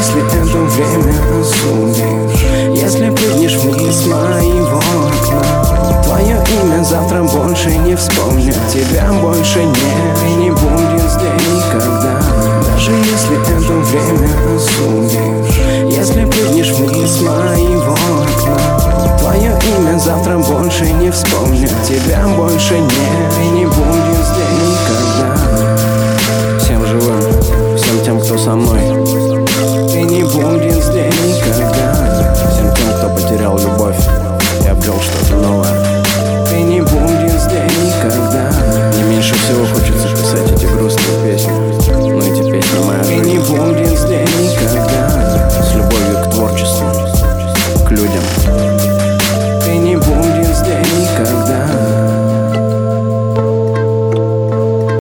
если это время осудишь, если прыгнешь вниз с моего окна, твое имя завтра больше не вспомнят, тебя больше не будет здесь никогда. Даже если это время осудишь, если прыгнешь вниз с моего окна, твое имя завтра больше не вспомнят, тебя больше не